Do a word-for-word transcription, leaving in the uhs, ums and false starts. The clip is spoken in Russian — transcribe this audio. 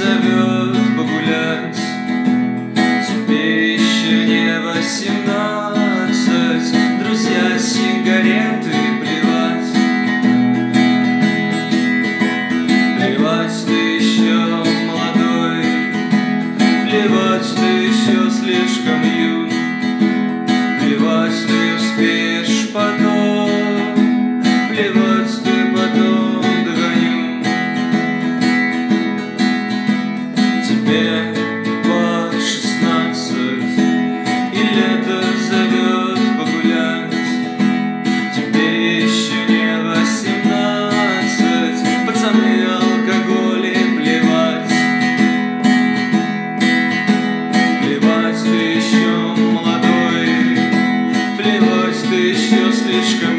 зовет погулять. Тебе еще не восемнадцать, друзья, сигареты, плевать. Плевать, ты еще молодой, плевать, ты еще слишком юн, плевать, ты успеешь потом, плевать, ты потом догоню. Тебе под шестнадцать, и лето зовет погулять. Тебе еще не восемнадцать, пацаны, алкоголь и плевать. Плевать, ты еще молодой, плевать, ты еще слишком